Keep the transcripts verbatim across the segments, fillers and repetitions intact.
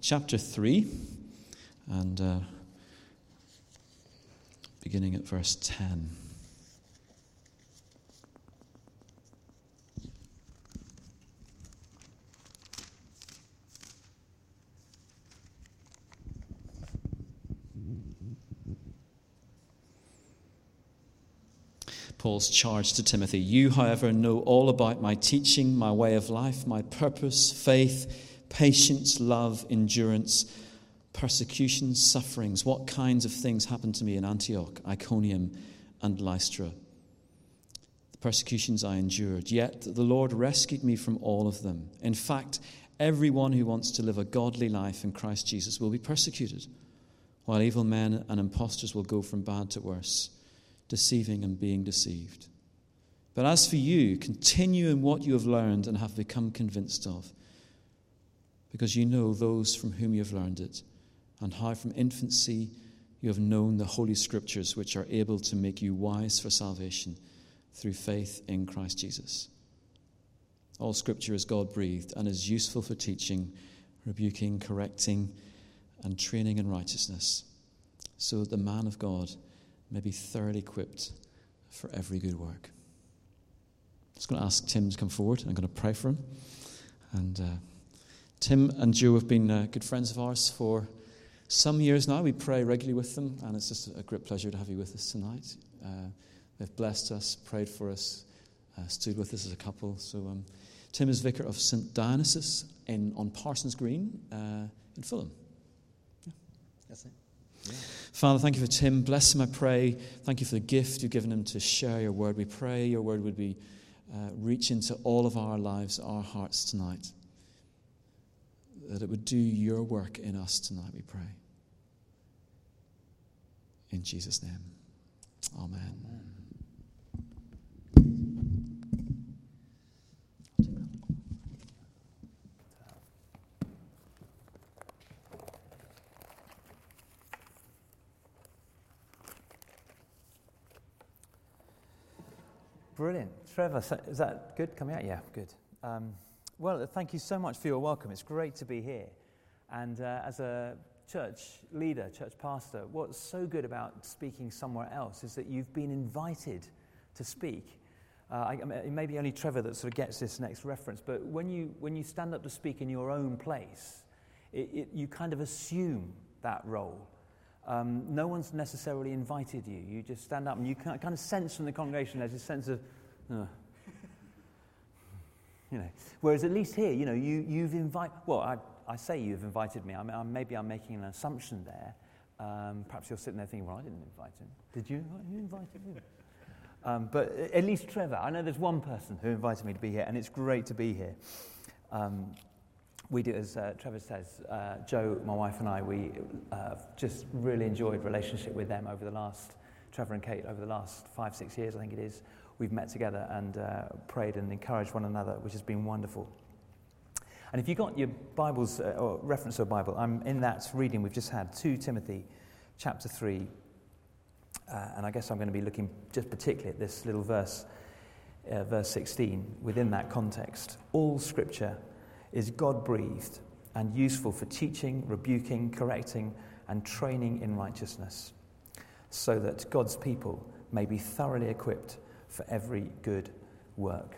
chapter three, and uh, beginning at verse ten. Paul's charge to Timothy: "You, however, know all about my teaching, my way of life, my purpose, faith, patience, love, endurance, persecutions, sufferings. What kinds of things happened to me in Antioch, Iconium, and Lystra? The persecutions I endured, yet the Lord rescued me from all of them. In fact, everyone who wants to live a godly life in Christ Jesus will be persecuted, while evil men and impostors will go from bad to worse, deceiving and being deceived. But as for you, continue in what you have learned and have become convinced of, because you know those from whom you have learned it, and how from infancy you have known the Holy Scriptures, which are able to make you wise for salvation through faith in Christ Jesus. All Scripture is God-breathed and is useful for teaching, rebuking, correcting, and training in righteousness, so that the man of God may be thoroughly equipped for every good work." I'm just going to ask Tim to come forward. I'm going to pray for him. And uh, Tim and Joe have been uh, good friends of ours for some years now. We pray regularly with them, and it's just a great pleasure to have you with us tonight. Uh, they've blessed us, prayed for us, uh, stood with us as a couple. So um, Tim is vicar of Saint Dionysus in on Parsons Green uh, in Fulham. Yeah. That's it. Yeah. Father, thank you for Tim. Bless him, I pray. Thank you for the gift you've given him to share your word. We pray your word would be uh, reach into all of our lives, our hearts tonight. That it would do your work in us tonight, we pray. In Jesus' name. Amen. Amen. Brilliant. Trevor, is that good? Coming out? Yeah, good. Um, well, thank you so much for your welcome. It's great to be here. And uh, as a church leader, church pastor, what's so good about speaking somewhere else is that you've been invited to speak. Uh, I, it may be only Trevor that sort of gets this next reference, but when you when you stand up to speak in your own place, it, it, you kind of assume that role. Um, no one's necessarily invited you. You just stand up and you kind of sense from the congregation there's a sense of, uh, you know. Whereas at least here, you know, you, you've invited, well, I, I say you've invited me. I mean, I'm, maybe I'm making an assumption there. Um, perhaps you're sitting there thinking, well, I didn't invite him. Did you? You invited me. Um, but at least Trevor, I know there's one person who invited me to be here, and it's great to be here. Um, We do, as uh, Trevor says, uh, Joe, my wife and I, we uh, just really enjoyed relationship with them over the last, Trevor and Kate, over the last five, six years, I think it is. We've met together and uh, prayed and encouraged one another, which has been wonderful. And if you've got your Bibles, uh, or reference to a Bible, I'm in that reading we've just had, Second Timothy chapter three. Uh, and I guess I'm going to be looking just particularly at this little verse, uh, verse sixteen, within that context. All Scripture is God-breathed and useful for teaching, rebuking, correcting, and training in righteousness, so that God's people may be thoroughly equipped for every good work.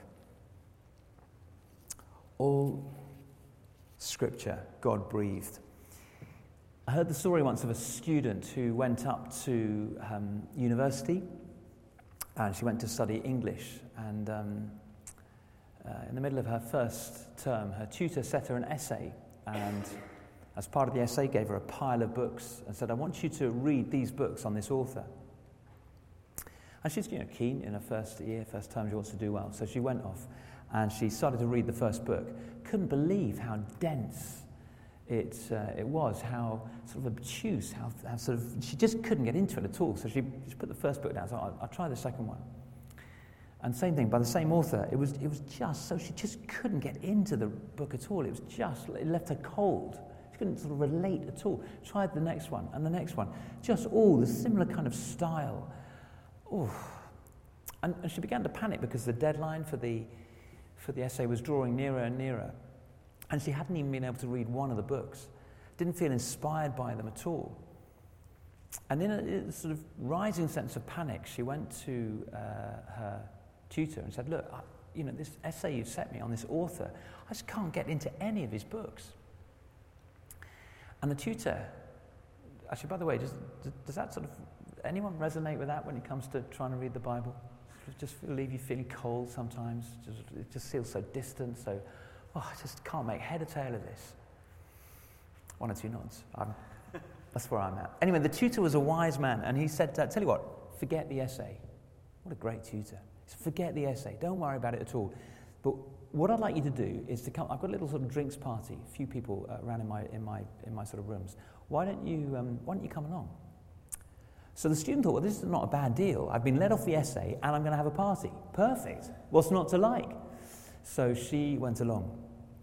All Scripture, God-breathed. I heard the story once of a student who went up to um, university, and she went to study English, and um, Uh, in the middle of her first term, her tutor set her an essay, and as part of the essay gave her a pile of books and said, I want you to read these books on this author. And she's, you know, keen in her first year, first term, she wants to do well. So she went off and she started to read the first book. Couldn't believe how dense it uh, it was, how sort of obtuse, how, how sort of, she just couldn't get into it at all. So she just put the first book down, so I'll, I'll try the second one. And same thing, by the same author, it was it was just, so she just couldn't get into the book at all. It was just, it left her cold. She couldn't sort of relate at all. Tried the next one, and the next one. Just all the similar kind of style. Oh. And, and she began to panic because the deadline for the for the essay was drawing nearer and nearer. And she hadn't even been able to read one of the books. didn't feel inspired by them at all. And in a, in a sort of rising sense of panic, she went to uh, her tutor and said, look, I, you know, this essay you've set me on, this author, I just can't get into any of his books. And the tutor, actually, by the way, does, does that sort of, anyone resonate with that when it comes to trying to read the Bible? Just leave you feeling cold sometimes. Just, it just feels so distant, so, oh, I just can't make head or tail of this. One or two nods. I'm, that's where I'm at. Anyway, the tutor was a wise man, and he said, uh, tell you what, forget the essay. What a great tutor. He said, forget the essay. Don't worry about it at all. But what I'd like you to do is to come, I've got a little sort of drinks party, a few people uh, around in my, in, my, in my sort of rooms. Why don't you, um, why don't you come along? So the student thought, well, this is not a bad deal. I've been let off the essay, and I'm going to have a party. Perfect. What's not to like? So she went along.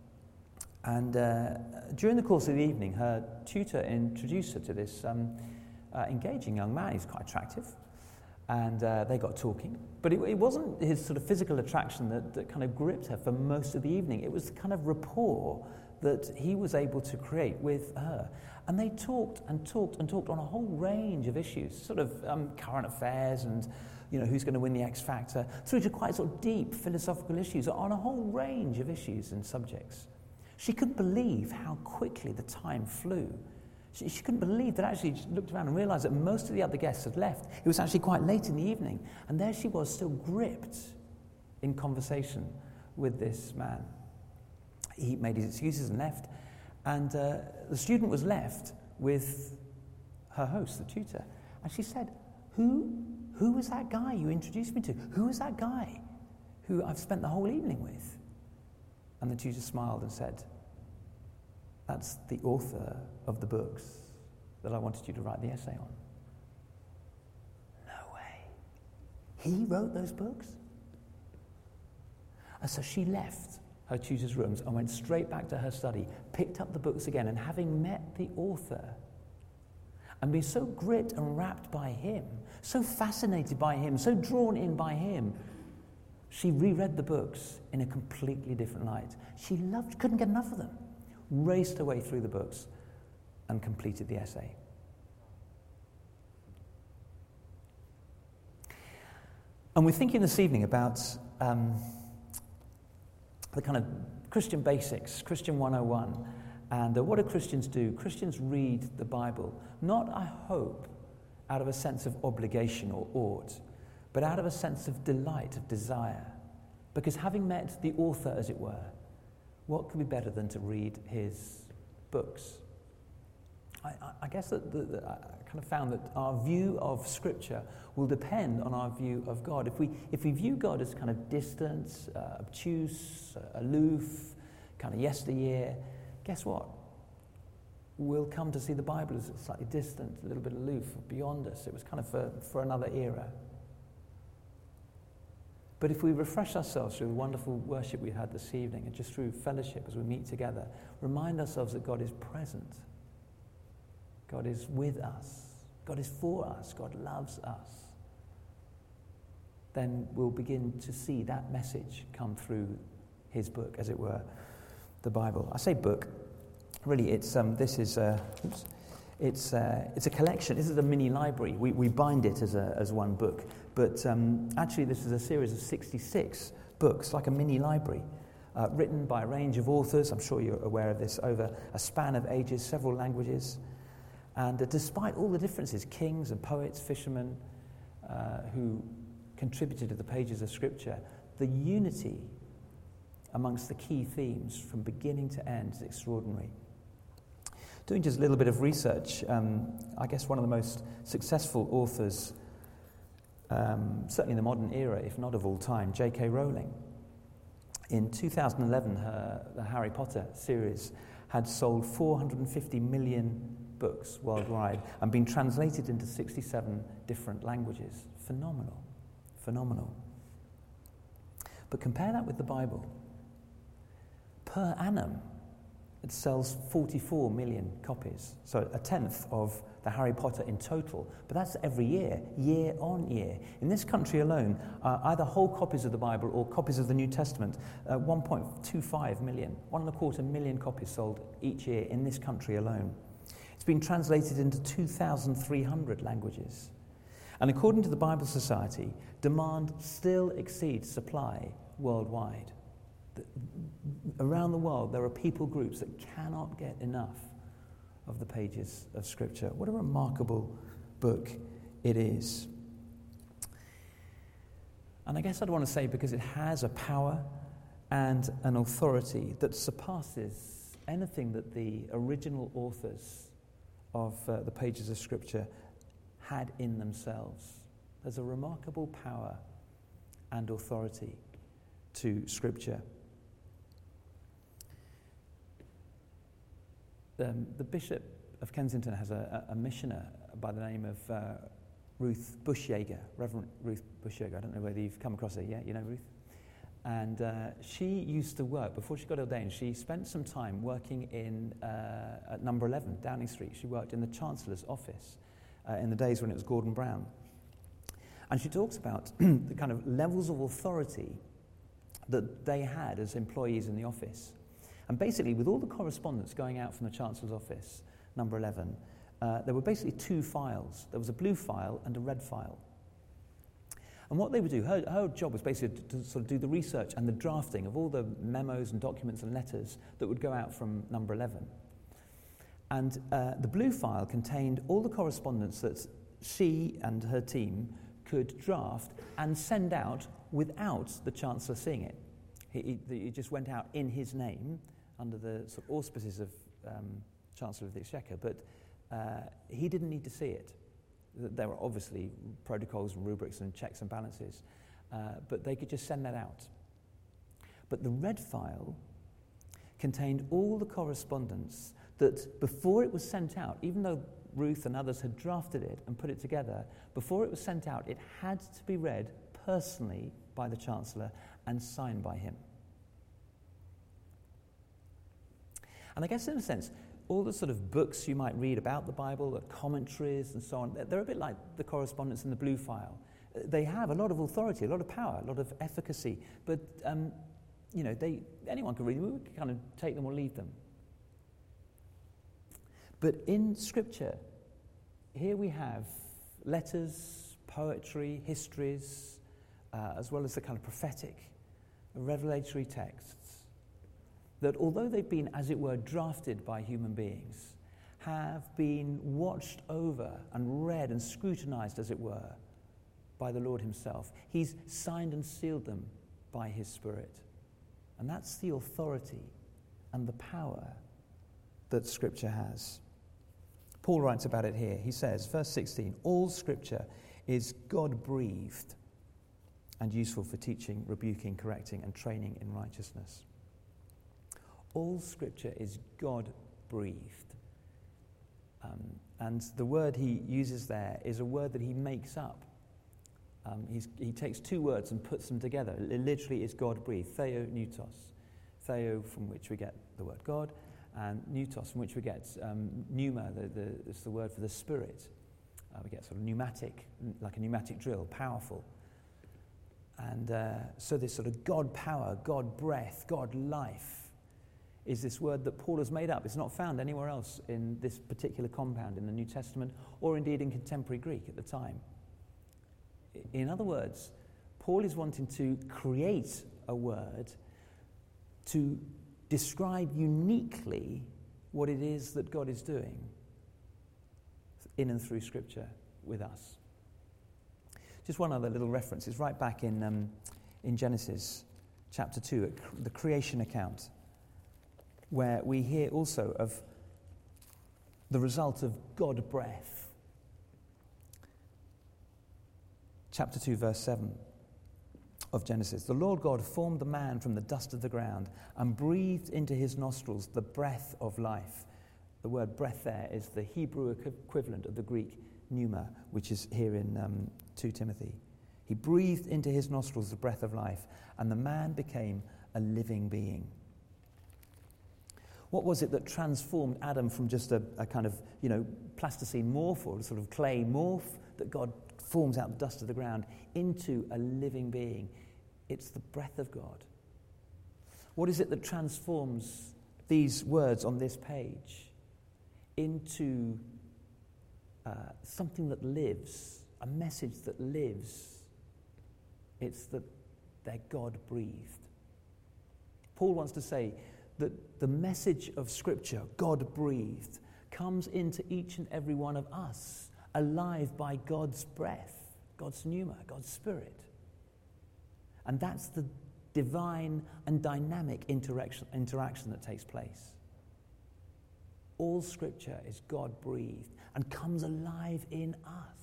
And uh, during the course of the evening, her tutor introduced her to this um, uh, engaging young man. He's quite attractive. And uh, they got talking. But it, it wasn't his sort of physical attraction that, that kind of gripped her for most of the evening. It was the kind of rapport that he was able to create with her. And they talked and talked and talked on a whole range of issues, sort of um, current affairs and, you know, who's going to win the X Factor, through to quite sort of deep philosophical issues on a whole range of issues and subjects. She couldn't believe how quickly the time flew. She, she couldn't believe that actually she looked around and realised that most of the other guests had left. It was actually quite late in the evening, and there she was, still gripped in conversation with this man. He made his excuses and left, and uh, the student was left with her host, the tutor. And she said, who, who was that guy you introduced me to? Who was that guy who I've spent the whole evening with? And the tutor smiled and said, that's the author of the books that I wanted you to write the essay on. No way. He wrote those books? And so she left her tutor's rooms and went straight back to her study, picked up the books again, and having met the author and been so gripped and wrapped by him, so fascinated by him, so drawn in by him, she reread the books in a completely different light. She loved, couldn't get enough of them, raced her way through the books and completed the essay. And we're thinking this evening about um, the kind of Christian basics, Christian one oh one, and uh, what do Christians do? Christians read the Bible, not, I hope, out of a sense of obligation or ought, but out of a sense of delight, of desire. Because having met the author, as it were, what could be better than to read his books? I, I, I guess that the, the, I kind of found that our view of Scripture will depend on our view of God. If we if we view God as kind of distant, uh, obtuse, uh, aloof, kind of yesteryear, guess what? We'll come to see the Bible as slightly distant, a little bit aloof, beyond us. It was kind of for, for another era. But if we refresh ourselves through the wonderful worship we had this evening and just through fellowship as we meet together, remind ourselves that God is present. God is with us. God is for us. God loves us. Then we'll begin to see that message come through his book, as it were, the Bible. I say book. Really, it's um, this is uh, oops, it's uh, it's a collection. This is a mini library. We we bind it as a as one book, but um, actually this is a series of sixty-six books, like a mini library, uh, written by a range of authors. I'm sure you're aware of this, over a span of ages, several languages, and uh, despite all the differences, kings and poets, fishermen, uh, who contributed to the pages of Scripture, the unity amongst the key themes from beginning to end is extraordinary. Doing just a little bit of research, um, I guess one of the most successful authors, um, certainly in the modern era, if not of all time, J K Rowling. In two thousand eleven, her, the Harry Potter series had sold four hundred fifty million books worldwide and been translated into sixty-seven different languages. Phenomenal, phenomenal. But compare that with the Bible. Per annum, it sells forty-four million copies, so a tenth of the Harry Potter in total. But that's every year, year on year. In this country alone, uh, either whole copies of the Bible or copies of the New Testament, uh, one point two five million, one and a quarter million copies sold each year in this country alone. It's been translated into two thousand three hundred languages. And according to the Bible Society, demand still exceeds supply worldwide. Around the world, there are people groups that cannot get enough of the pages of Scripture. What a remarkable book it is. And I guess I'd want to say because it has a power and an authority that surpasses anything that the original authors of uh, the pages of Scripture had in themselves. There's a remarkable power and authority to Scripture. Um, the Bishop of Kensington has a, a missioner by the name of uh, Ruth Bushyager, Reverend Ruth Bushyager. I don't know whether you've come across her yet. You know Ruth? And uh, she used to work, before she got ordained, she spent some time working in uh, at number eleven, Downing Street. She worked in the Chancellor's office uh, in the days when it was Gordon Brown. And she talks about the kind of levels of authority that they had as employees in the office. And basically, with all the correspondence going out from the Chancellor's office, number eleven, uh, there were basically two files. There was a blue file and a red file. And what they would do, her, her job was basically to, to sort of do the research and the drafting of all the memos and documents and letters that would go out from number eleven. And uh, the blue file contained all the correspondence that she and her team could draft and send out without the Chancellor seeing it. He, he, he just went out in his name under the sort of auspices of um, Chancellor of the Exchequer, but uh, he didn't need to see it. There were obviously protocols and rubrics and checks and balances, uh, but they could just send that out. But the red file contained all the correspondence that before it was sent out, even though Ruth and others had drafted it and put it together, before it was sent out, it had to be read personally by the Chancellor and signed by him. And I guess in a sense, all the sort of books you might read about the Bible, the commentaries and so on, they're a bit like the correspondence in the blue file. They have a lot of authority, a lot of power, a lot of efficacy, but um, you know, they anyone can read them. We can kind of take them or leave them. But in Scripture, here we have letters, poetry, histories, uh, as well as the kind of prophetic, revelatory texts, that although they've been, as it were, drafted by human beings, have been watched over and read and scrutinized, as it were, by the Lord himself. He's signed and sealed them by his Spirit. And that's the authority and the power that Scripture has. Paul writes about it here. He says, verse sixteen, all Scripture is God-breathed and useful for teaching, rebuking, correcting, and training in righteousness. All Scripture is God-breathed. Um, and the word he uses there is a word that he makes up. Um, he's, he takes two words and puts them together. It literally is God-breathed. Theo, pneutos. Theo, from which we get the word God, and pneutos, from which we get um, pneuma, the, the, it's the word for the Spirit. Uh, we get sort of pneumatic, like a pneumatic drill, powerful. And uh, so this sort of God power, God breath, God life is this word that Paul has made up. It's not found anywhere else in this particular compound in the New Testament, or indeed in contemporary Greek at the time. In other words, Paul is wanting to create a word to describe uniquely what it is that God is doing in and through Scripture with us. Just one other little reference. It's right back in um, in Genesis chapter two, at the creation account, where we hear also of the result of God breath. Chapter two, verse seven of Genesis. The Lord God formed the man from the dust of the ground and breathed into his nostrils the breath of life. The word breath there is the Hebrew equivalent of the Greek pneuma, which is here in um, two Timothy. He breathed into his nostrils the breath of life, and the man became a living being. What was it that transformed Adam from just a, a kind of, you know, plasticine morph, or a sort of clay morph that God forms out the dust of the ground, into a living being? It's the breath of God. What is it that transforms these words on this page? into uh, something that lives, a message that lives. It's that they're God-breathed. Paul wants to say that the message of Scripture, God-breathed, comes into each and every one of us, alive by God's breath, God's pneuma, God's Spirit. And that's the divine and dynamic interaction, interaction that takes place. All Scripture is God-breathed and comes alive in us.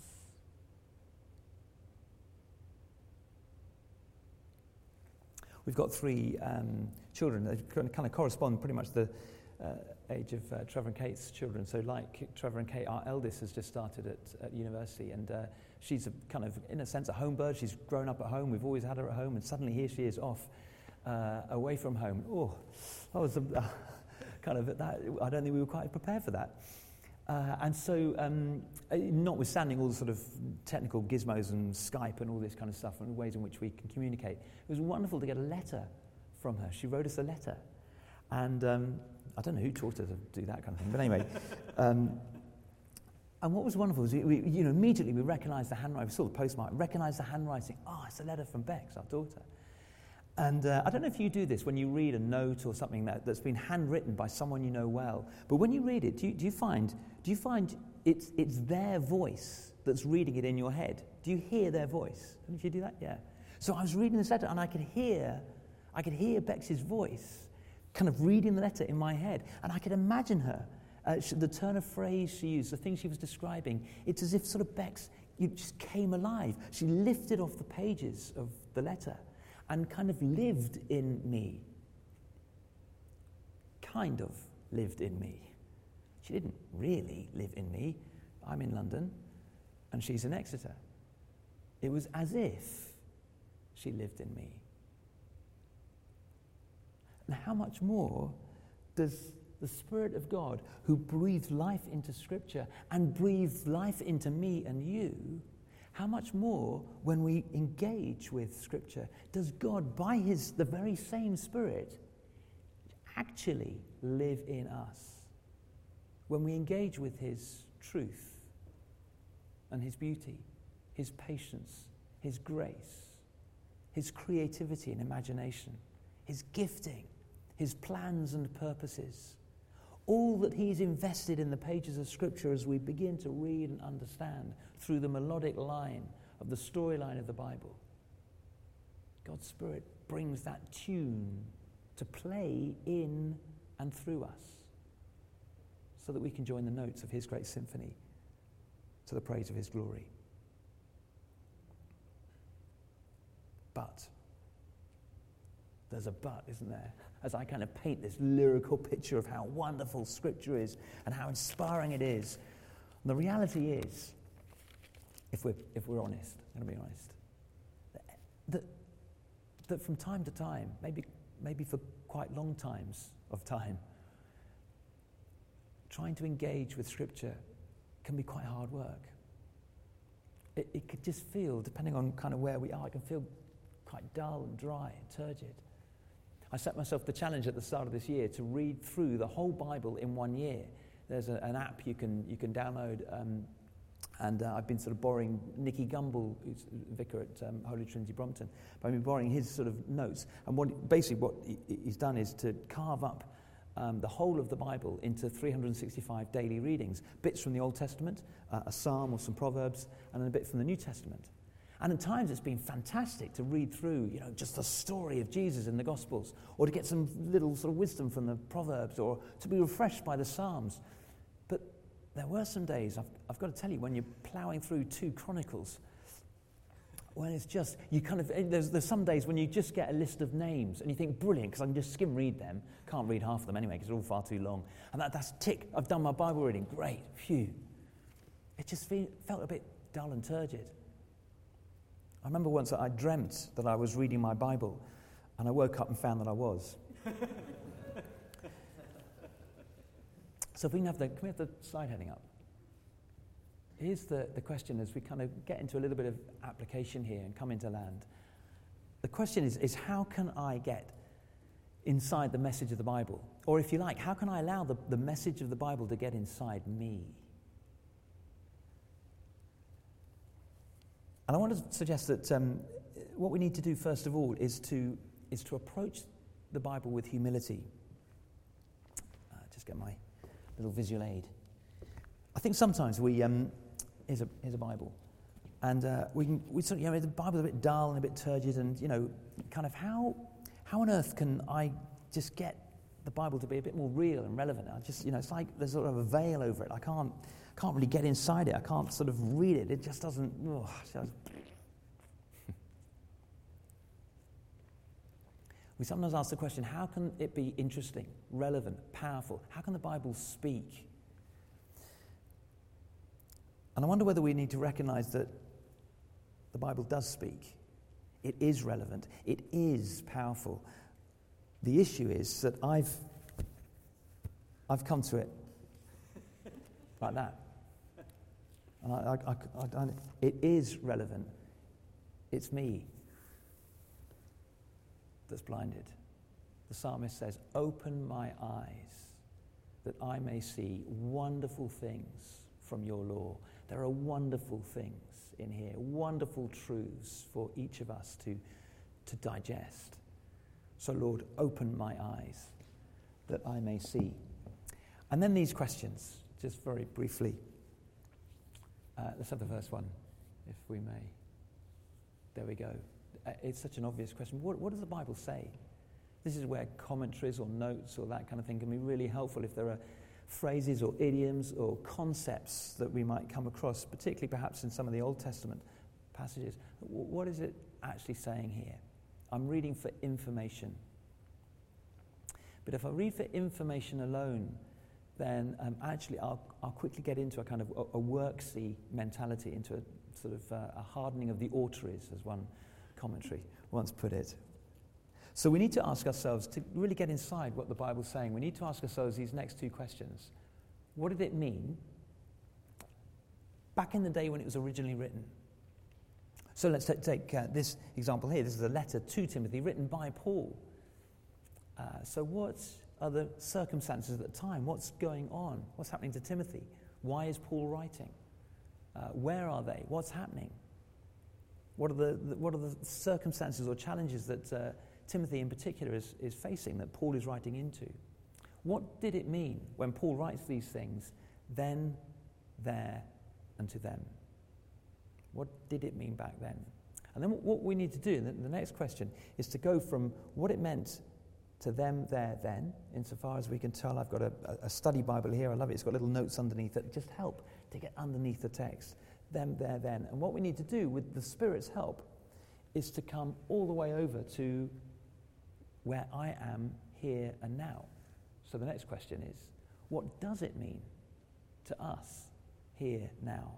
We've got three um, children that kind of correspond pretty much the uh, age of uh, Trevor and Kate's children. So like Trevor and Kate, our eldest has just started at, at university, and uh, she's a kind of, in a sense, a home bird. She's grown up at home. We've always had her at home, and suddenly here she is off uh, away from home. Oh, that was a, uh, kind of, that. I don't think we were quite prepared for that. Uh, and so, um, notwithstanding all the sort of technical gizmos and Skype and all this kind of stuff and ways in which we can communicate, it was wonderful to get a letter from her. She wrote us a letter. And um, I don't know who taught her to do that kind of thing, but anyway. um, and what was wonderful was, we, we, you know, immediately we recognised the handwriting. We saw the postmark, recognised the handwriting. Oh, it's a letter from Bex, our daughter. And uh, I don't know if you do this when you read a note or something that, that's been handwritten by someone you know well. But when you read it, do you, do you find do you find it's it's their voice that's reading it in your head? Do you hear their voice? Don't know if you do that? Yeah. So I was reading this letter and I could hear, I could hear Bex's voice, kind of reading the letter in my head, and I could imagine her, uh, she, the turn of phrase she used, the things she was describing. It's as if sort of Bex, you just came alive. She lifted off the pages of the letter and kind of lived in me. Kind of lived in me. She didn't really live in me. I'm in London, and she's in Exeter. It was as if she lived in me. And how much more does the Spirit of God, who breathed life into Scripture and breathed life into me and you, how much more, when we engage with Scripture, does God, by his the very same Spirit, actually live in us? When we engage with his truth and his beauty, his patience, his grace, his creativity and imagination, his gifting, his plans and purposes, all that he's invested in the pages of Scripture as we begin to read and understand through the melodic line of the storyline of the Bible. God's Spirit brings that tune to play in and through us so that we can join the notes of his great symphony to the praise of his glory. But there's a but, isn't there? As I kind of paint this lyrical picture of how wonderful Scripture is and how inspiring it is. And the reality is, if we're, if we're honest, I'm going to be honest, that, that from time to time, maybe, maybe for quite long times of time, trying to engage with Scripture can be quite hard work. It, it could just feel, depending on kind of where we are, it can feel quite dull and dry and turgid. I set myself the challenge at the start of this year to read through the whole Bible in one year. There's a, an app you can you can download, um, and uh, I've been sort of borrowing Nicky Gumbel, who's vicar at um, Holy Trinity Brompton, but I've been borrowing his sort of notes. And what, basically what he, he's done is to carve up um, the whole of the Bible into three hundred sixty-five daily readings, bits from the Old Testament, uh, a psalm or some Proverbs, and then a bit from the New Testament. And at times it's been fantastic to read through, you know, just the story of Jesus in the Gospels, or to get some little sort of wisdom from the Proverbs, or to be refreshed by the Psalms. But there were some days, I've, I've got to tell you, when you're ploughing through two Chronicles, when it's just, you kind of, there's, there's some days when you just get a list of names, and you think, brilliant, because I can just skim read them. Can't read half of them anyway, because they're all far too long. And that, that's tick, I've done my Bible reading, great, phew. It just feel, felt a bit dull and turgid. I remember once that I dreamt that I was reading my Bible, and I woke up and found that I was. So if we can have the, can we have the slide heading up? Here's the, the question as we kind of get into a little bit of application here and come into land. The question is, is how can I get inside the message of the Bible? Or if you like, how can I allow the, the message of the Bible to get inside me? And I want to suggest that um, what we need to do first of all is to is to approach the Bible with humility. Uh, just get my little visual aid. I think sometimes we um, here's a here's a Bible, and uh, we can we sort of, you know, the Bible's a bit dull and a bit turgid, and you know, kind of how how on earth can I just get the Bible to be a bit more real and relevant? I just, you know, it's like there's sort of a veil over it. I can't can't really get inside it. I can't sort of read it. It just doesn't. Oh, it just, we sometimes ask the question, how can it be interesting, relevant, powerful? How can the Bible speak? And I wonder whether we need to recognize that the Bible does speak. It is relevant. It is powerful. The issue is that I've I've come to it like that. And I, I, I, I, it is relevant. It's me that's blinded. The psalmist says, "Open my eyes that I may see wonderful things from your law." There are wonderful things in here, wonderful truths for each of us to, to digest. So, Lord, open my eyes that I may see. And then these questions, just very briefly. Uh, let's have the first one, if we may. There we go. Uh, it's such an obvious question. What, what does the Bible say? This is where commentaries or notes or that kind of thing can be really helpful if there are phrases or idioms or concepts that we might come across, particularly perhaps in some of the Old Testament passages. What is it actually saying here? I'm reading for information. But if I read for information alone, then um, actually I'll, I'll quickly get into a kind of a, a worksy mentality, into a sort of uh, a hardening of the auteries, as one commentary once put it. So we need to ask ourselves, to really get inside what the Bible's saying, we need to ask ourselves these next two questions. What did it mean back in the day when it was originally written? So let's t- take uh, this example here. This is a letter to Timothy written by Paul. Uh, so what are the circumstances at the time? What's going on? What's happening to Timothy? Why is Paul writing? Uh, where are they? What's happening? What are the, the what are the circumstances or challenges that uh, Timothy in particular is, is facing, that Paul is writing into? What did it mean when Paul writes these things, then, there, and to them? What did it mean back then? And then what we need to do, the, the next question, is to go from what it meant to them, there, then, insofar as we can tell. I've got a, a study Bible here. I love it. It's got little notes underneath that just help to get underneath the text. Them, there, then. And what we need to do with the Spirit's help is to come all the way over to where I am here and now. So the next question is, what does it mean to us here now?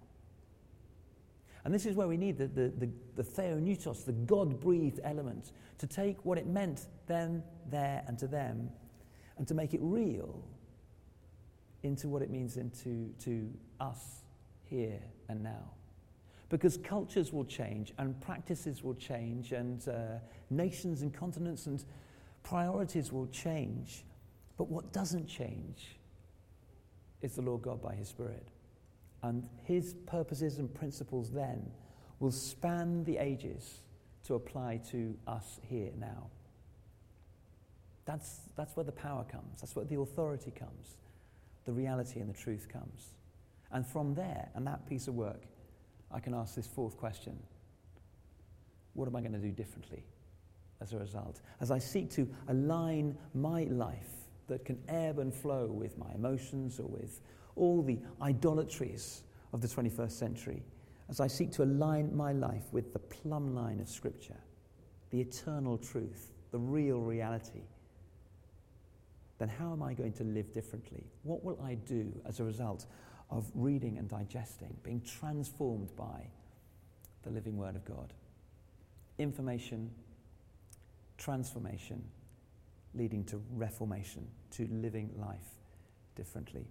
And this is where we need the, the, the, the theoneutos, the God-breathed element, to take what it meant then, there, and to them, and to make it real into what it means into to us here and now. Because cultures will change, and practices will change, and uh, nations and continents and priorities will change. But what doesn't change is the Lord God by his Spirit. And his purposes and principles then will span the ages to apply to us here now. That's, that's where the power comes. That's where the authority comes. The reality and the truth comes. And from there, and that piece of work, I can ask this fourth question. What am I going to do differently as a result? As I seek to align my life that can ebb and flow with my emotions or with all the idolatries of the twenty-first century, as I seek to align my life with the plumb line of Scripture, the eternal truth, the real reality, then how am I going to live differently? What will I do as a result of reading and digesting, being transformed by the living Word of God? Information, transformation, leading to reformation, to living life differently.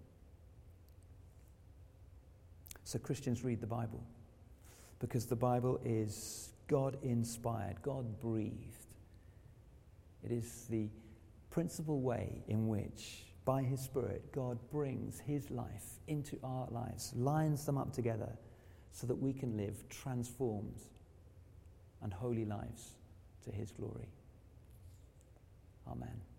So Christians read the Bible because the Bible is God-inspired, God-breathed. It is the principal way in which, by his Spirit, God brings his life into our lives, lines them up together so that we can live transformed and holy lives to his glory. Amen.